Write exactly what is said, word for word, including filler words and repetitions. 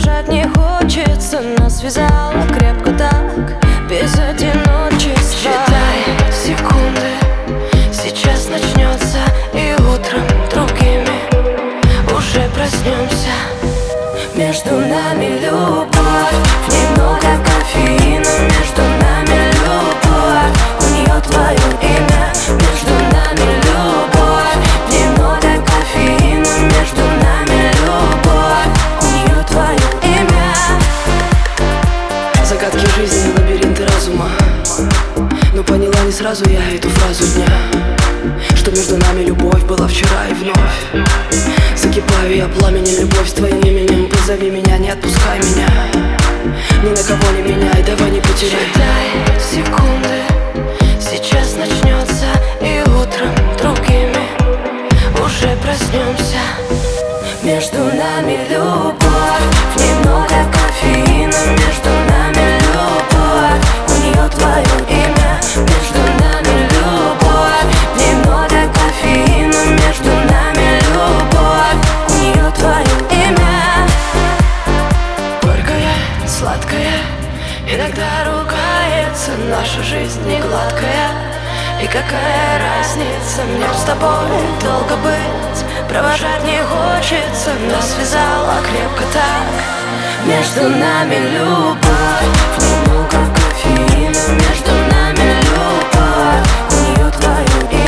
Провожать не хочется, нас связало крепко так, без одиночества. Считай секунды, сейчас начнется, и утром другими уже проснемся. Между нами любовь, немного кофеина. Между нами любовь, у нее твое имя. Между нами любовь, немного кофеина. Между нами любовь, у нее твое имя. Загадки жизни, лабиринты разума. Но поняла не сразу я эту фразу дня, что между нами любовь была вчера и вновь. Закипаю я пламенем, любовь с твоим именем. Позови меня, не отпускай меня, ни на кого не меняй, давай не потеряй. Считай секунды, сейчас начнется, и утром другими уже проснемся. Между нами любовь, немного кофеина. Между нами любовь, у нее твое имя. Между нами любовь, немного кофеина. Между нами любовь, у нее твое имя. Горькая, сладкая, иногда ругается. Наша жизнь не гладкая, и какая разница? Мне б с тобой долго быть, провожать не хочется. Нас связало крепко так. Между нами любовь, немного кофеина. Между нами любовь, у нее твое имя.